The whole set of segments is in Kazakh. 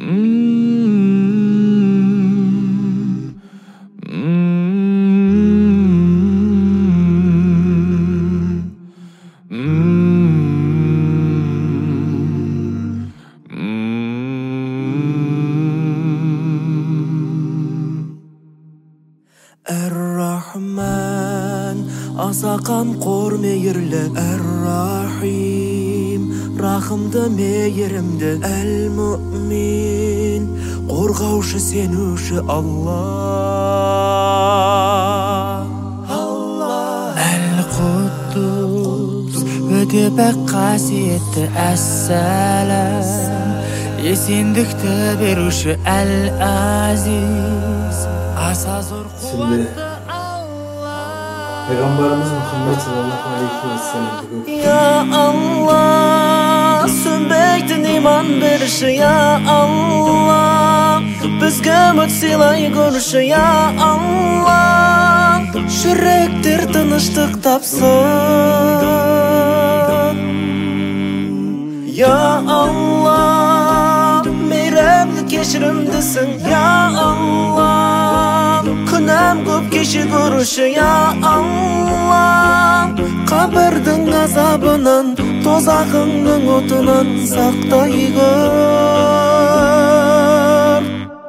Эр-Рахман, аса қамқор мейірлі. Эр-Рахим, рахымды мейірімді. Әл-Муъмин, қорғаушы сенуші Аллах. Әл-Құддус, өте пәк қасиетті. Әс-Сәлам, есендікті беруші. Әл-Азиз, аса зор қуатты Аллах. Peygamberimiz Muhammed sallallahu aleyhi ve sellem. Ya Allah, sönbeytin iman berişi. Ya Allah, bizge umut silay görüşü. Ya Allah, şürektir tınıştık tapsın. Ya Allah, meyremli keşirimdesin. Ya Allah, күнәм көп кеші көруші. Ya Allah, қабірдің азабынан, тозағыңның отынан сақтай көр.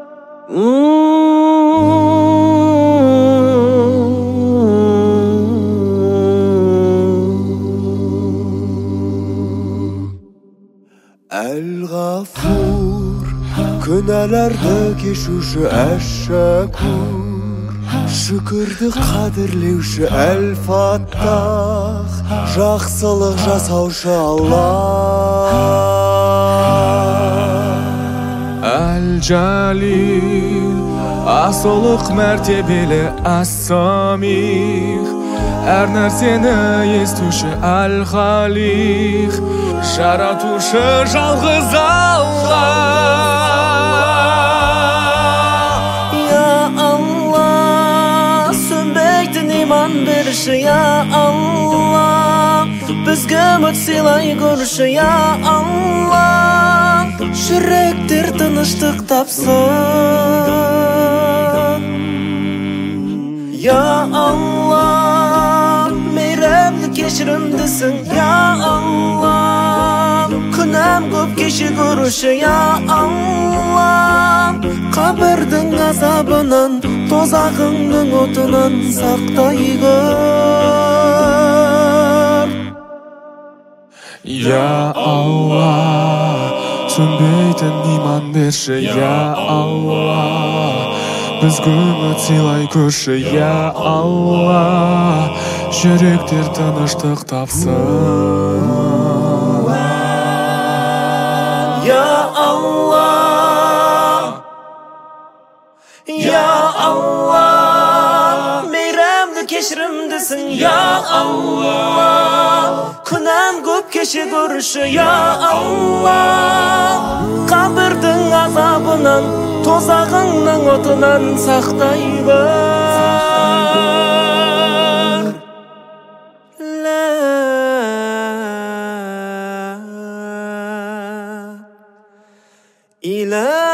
Әл-Ғафур, күнәләрді кешуші. Әш-Шәкур, шүкірді қадірлеуші. Әл-Фаттах, жақсылық жасаушы Аллах. Әл-Джалил, асылық мәртебелі. Ас-Самих, әр нәрсені естуші. Әл-Халиқ, жаратушы жалғыз Аллах. Ya Allah, bizge umut silay görüşü. Ya Allah, şürektir tınıştık tapsın. Ya Allah, meyremli keşirimdesin. Ya Allah, күнәм көп кеші көруші. Ya Allah, қабірдің азабынан, тозағыңның отынан сақтай көр. Ya Allah, sönбейтін иман берші. Ya Allah, бізге үміт сыйлай көрші. Ya Allah, жүректер тыныштық тапсын. Ya Allah, Ya Allah, meyremli keşirimdesin. Ya Allah, күнәм көп кеші көруші. Ya Allah, қабірдің азабынан, тозағыңның отынан сақтай көр. La ilahe